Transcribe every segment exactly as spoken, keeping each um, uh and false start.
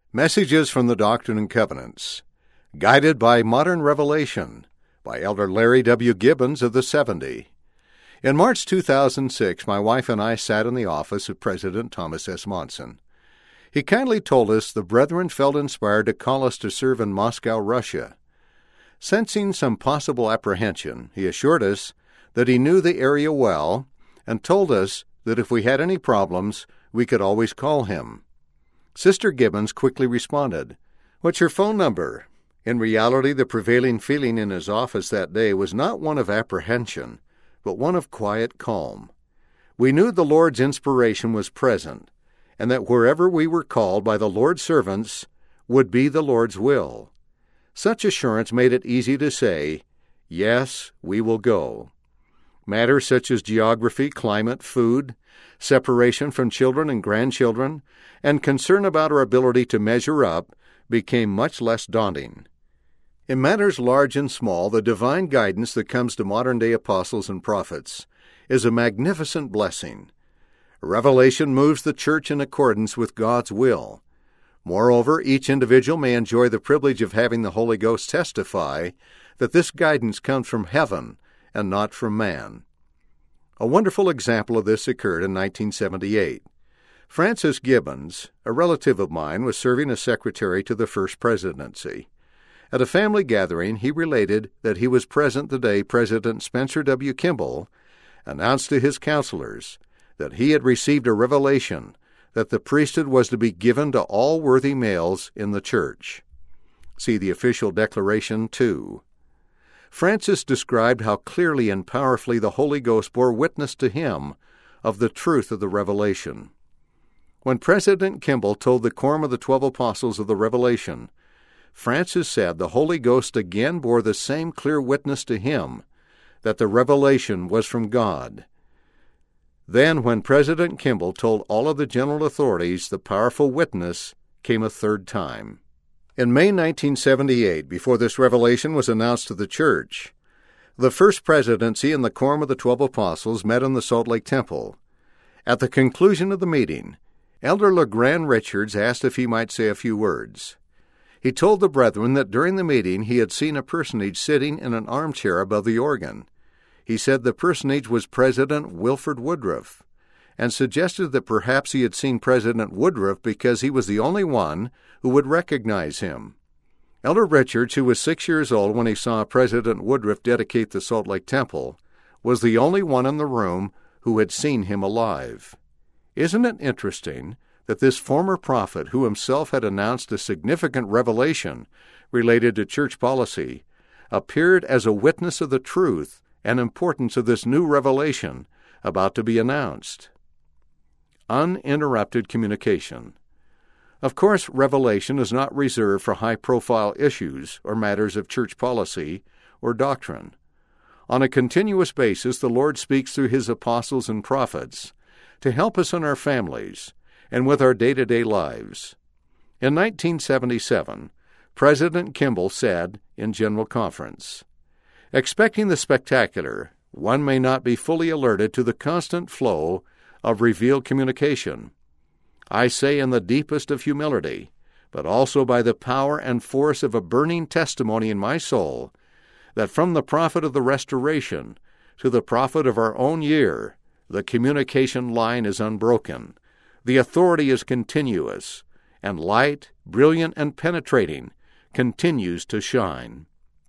Messages from the Doctrine and Covenants, Guided by Modern Revelation, by Elder Larry W. Gibbons of the seventy. In March two thousand six, my wife and I sat in the office of President Thomas S. Monson. He kindly told us the brethren felt inspired to call us to serve in Moscow, Russia. Sensing some possible apprehension, he assured us that he knew the area well and told us that if we had any problems, we could always call him. Sister Gibbons quickly responded, "What's your phone number?" In reality, the prevailing feeling in his office that day was not one of apprehension, but one of quiet calm. We knew the Lord's inspiration was present, and that wherever we were called by the Lord's servants would be the Lord's will. Such assurance made it easy to say, "Yes, we will go." Matters such as geography, climate, food, separation from children and grandchildren, and concern about our ability to measure up became much less daunting. In matters large and small, the divine guidance that comes to modern-day apostles and prophets is a magnificent blessing. Revelation moves the church in accordance with God's will. Moreover, each individual may enjoy the privilege of having the Holy Ghost testify that this guidance comes from heaven and not from man. A wonderful example of this occurred in nineteen seventy-eight. Francis Gibbons, a relative of mine, was serving as secretary to the First Presidency. At a family gathering, he related that he was present the day President Spencer W. Kimball announced to his counselors that he had received a revelation that the priesthood was to be given to all worthy males in the church. See the official declaration, two. Francis described how clearly and powerfully the Holy Ghost bore witness to him of the truth of the revelation. When President Kimball told the quorum of the twelve apostles of the revelation, Francis said the Holy Ghost again bore the same clear witness to him that the revelation was from God. Then, when President Kimball told all of the general authorities, the powerful witness came a third time. In May nineteen seventy-eight, before this revelation was announced to the church, the First Presidency and the quorum of the twelve apostles met in the Salt Lake Temple. At the conclusion of the meeting, Elder LeGrand Richards asked if he might say a few words. He told the brethren that during the meeting he had seen a personage sitting in an armchair above the organ. He said the personage was President Wilford Woodruff, and suggested that perhaps he had seen President Woodruff because he was the only one who would recognize him. Elder Richards, who was six years old when he saw President Woodruff dedicate the Salt Lake Temple, was the only one in the room who had seen him alive. Isn't it interesting that this former prophet, who himself had announced a significant revelation related to church policy, appeared as a witness of the truth and importance of this new revelation about to be announced? Uninterrupted communication. Of course, revelation is not reserved for high-profile issues or matters of church policy or doctrine. On a continuous basis, the Lord speaks through His apostles and prophets to help us in our families and with our day-to-day lives. In nineteen seventy-seven, President Kimball said in General Conference, "Expecting the spectacular, one may not be fully alerted to the constant flow of revealed communication. I say in the deepest of humility, but also by the power and force of a burning testimony in my soul, that from the prophet of the Restoration to the prophet of our own year, the communication line is unbroken, the authority is continuous, and light, brilliant and penetrating, continues to shine.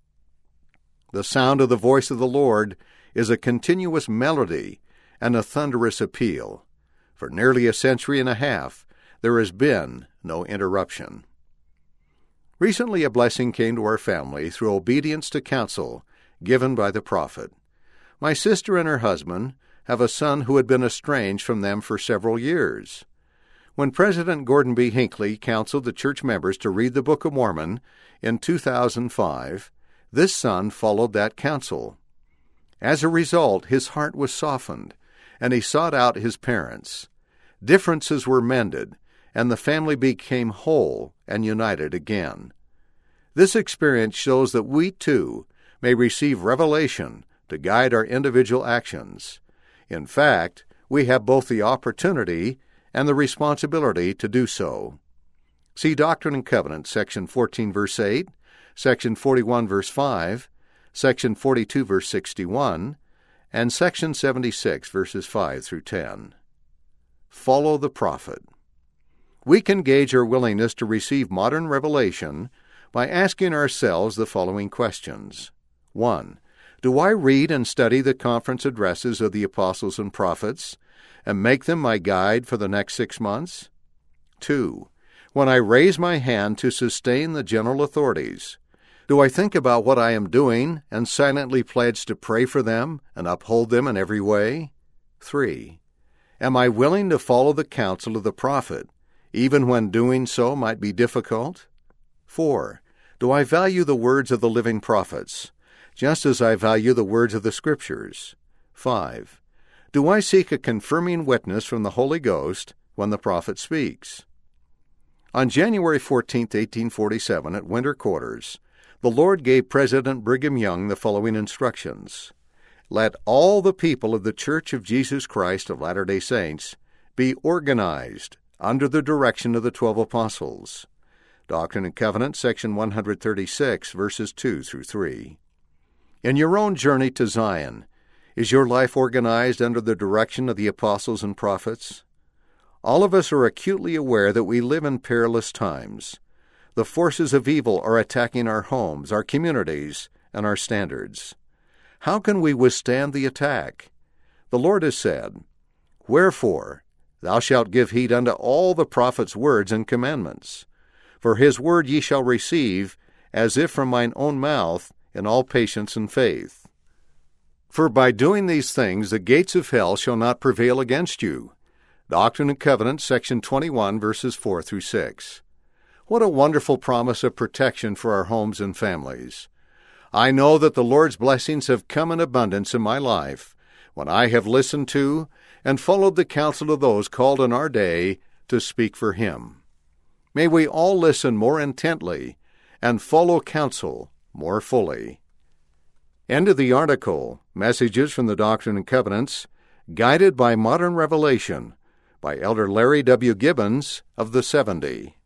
The sound of the voice of the Lord is a continuous melody and a thunderous appeal. For nearly a century and a half, there has been no interruption." Recently, a blessing came to our family through obedience to counsel given by the prophet. My sister and her husband have a son who had been estranged from them for several years. When President Gordon B. Hinckley counseled the church members to read the Book of Mormon in two thousand five, this son followed that counsel. As a result, his heart was softened, and he sought out his parents. Differences were mended, and the family became whole and united again. This experience shows that we, too, may receive revelation to guide our individual actions. In fact, we have both the opportunity and the responsibility to do so. See Doctrine and Covenants, Section fourteen, verse eight, Section forty-one, verse five, Section forty-two, verse sixty-one, and Section seventy-six, verses five through ten. Follow the prophet. We can gauge our willingness to receive modern revelation by asking ourselves the following questions. one. Do I read and study the conference addresses of the apostles and prophets and make them my guide for the next six months? two. When I raise my hand to sustain the general authorities, do I think about what I am doing and silently pledge to pray for them and uphold them in every way? three. Am I willing to follow the counsel of the prophet, even when doing so might be difficult? four. Do I value the words of the living prophets, just as I value the words of the Scriptures? five. Do I seek a confirming witness from the Holy Ghost when the prophet speaks? On January fourteenth, eighteen forty-seven, at winter quarters, the Lord gave President Brigham Young the following instructions. Let all the people of the Church of Jesus Christ of Latter-day Saints be organized under the direction of the twelve apostles. Doctrine and Covenants, Section one thirty-six, verses two through three. In your own journey to Zion, is your life organized under the direction of the apostles and prophets? All of us are acutely aware that we live in perilous times. The forces of evil are attacking our homes, our communities, and our standards. How can we withstand the attack? The Lord has said, Wherefore, thou shalt give heed unto all the prophets' words and commandments. For his word ye shall receive, as if from mine own mouth, in all patience and faith. For by doing these things the gates of hell shall not prevail against you. Doctrine and Covenants, Section twenty-one, verses four through six. What a wonderful promise of protection for our homes and families. I know that the Lord's blessings have come in abundance in my life when I have listened to and followed the counsel of those called in our day to speak for Him. May we all listen more intently and follow counsel more fully. End of the article, Messages from the Doctrine and Covenants, Guided by Modern Revelation, by Elder Larry W. Gibbons of the seventy.